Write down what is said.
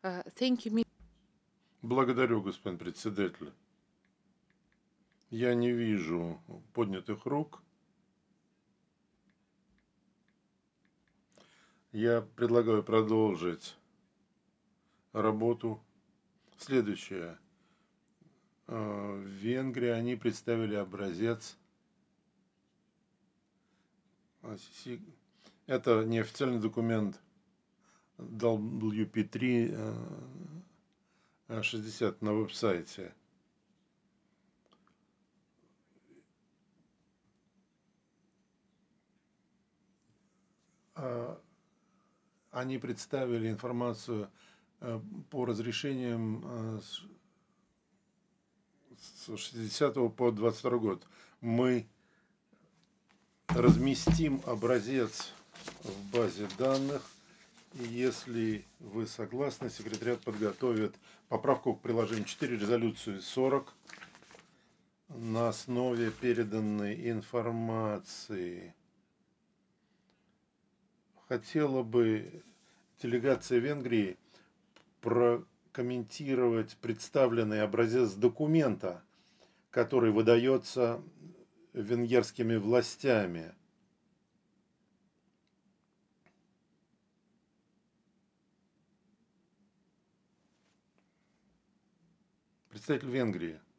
Thank you. Благодарю, господин председатель. Я не вижу поднятых рук. Я предлагаю продолжить работу. Следующее. В Венгрии они представили образец. Это неофициальный документ WP3 60 на веб-сайте. Они представили информацию по разрешениям с 60 по 22 год. Мы разместим образец в базе данных. И если вы согласны, секретариат подготовит поправку к приложению 4 резолюции 40 на основе переданной информации. Хотела бы делегация Венгрии прокомментировать представленный образец документа, который выдается венгерскими властями. Представитель Венгрии.